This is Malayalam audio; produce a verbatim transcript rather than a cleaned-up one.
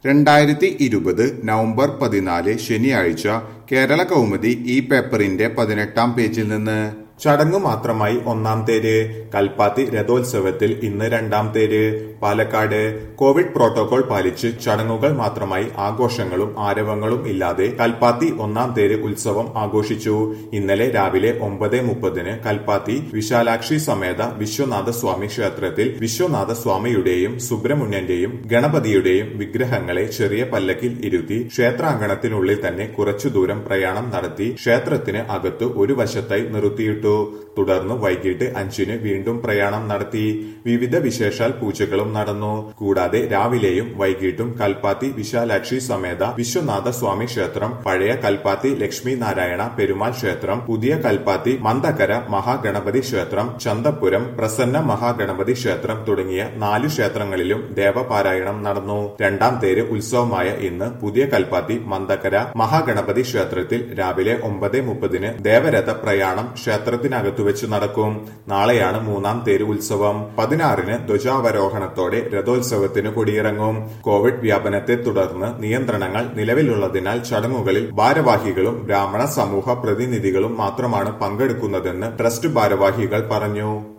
രണ്ടായിരത്തി ഇരുപത് നവംബർ പതിനാല് ശനിയാഴ്ച കേരള കൗമുദി ഈ പേപ്പറിന്റെ പതിനെട്ടാം പേജിൽ നിന്ന് ചടങ്ങു മാത്രമായി ഒന്നാം തേര് കൽപ്പാത്തി രഥോത്സവത്തിൽ ഇന്ന് രണ്ടാം തേര് പാലക്കാട് കോവിഡ് പ്രോട്ടോകോൾ പാലിച്ച് ചടങ്ങുകൾ മാത്രമായി ആഘോഷങ്ങളും ആരവങ്ങളും ഇല്ലാതെ കൽപ്പാത്തി ഒന്നാം തേര് ഉത്സവം ആഘോഷിച്ചു. ഇന്നലെ രാവിലെ ഒമ്പത് മുപ്പതിന് കൽപ്പാത്തി വിശാലാക്ഷി സമേത വിശ്വനാഥ സ്വാമി ക്ഷേത്രത്തിൽ വിശ്വനാഥ സ്വാമിയുടെയും സുബ്രഹ്മണ്യന്റെയും ഗണപതിയുടെയും വിഗ്രഹങ്ങളെ ചെറിയ പല്ലക്കിൽ ഇരുത്തി ക്ഷേത്രാങ്കണത്തിനുള്ളിൽ തന്നെ കുറച്ചു ദൂരം പ്രയാണം നടത്തി ക്ഷേത്രത്തിന് അകത്തു ഒരു വശത്തായി നിർത്തിയിട്ടു. തുടർന്ന് വൈകിട്ട് അഞ്ചിന് വീണ്ടും പ്രയാണം നടത്തി. വിവിധ വിശേഷാൽ പൂജകളും നടന്നു. കൂടാതെ രാവിലെയും വൈകിട്ടും കൽപ്പാത്തി വിശാലാക്ഷി സമേത വിശ്വനാഥ സ്വാമി ക്ഷേത്രം, പഴയ കൽപ്പാത്തി ലക്ഷ്മി നാരായണ പെരുമാൾ ക്ഷേത്രം, പുതിയ കൽപ്പാത്തി മന്ദക്കര മഹാഗണപതി ക്ഷേത്രം, ചന്തപുരം പ്രസന്ന മഹാഗണപതി ക്ഷേത്രം തുടങ്ങിയ നാലു ക്ഷേത്രങ്ങളിലും ദേവപാരായണം നടന്നു. രണ്ടാം തേര് ഉത്സവമായ ഇന്ന് പുതിയ കൽപ്പാത്തി മന്ദക്കര മഹാഗണപതി ക്ഷേത്രത്തിൽ രാവിലെ ഒമ്പത് മുപ്പതിന് ദേവരഥ പ്രയാണം ക്ഷേത്രത്തിനകത്തു വെച്ച് നടക്കും. നാളെയാണ് മൂന്നാം തേര് ഉത്സവം. പതിനാറിന് ധ്വജാവരോഹണത്തോടെ രഥോത്സവത്തിന് കൊടിയിറങ്ങും. കോവിഡ് വ്യാപനത്തെ തുടർന്ന് നിയന്ത്രണങ്ങൾ നിലവിലുള്ളതിനാൽ ചടങ്ങുകളിൽ ഭാരവാഹികളും ബ്രാഹ്മണ സമൂഹ പ്രതിനിധികളും മാത്രമാണ് പങ്കെടുക്കുന്നതെന്ന് ട്രസ്റ്റ് ഭാരവാഹികൾ പറഞ്ഞു.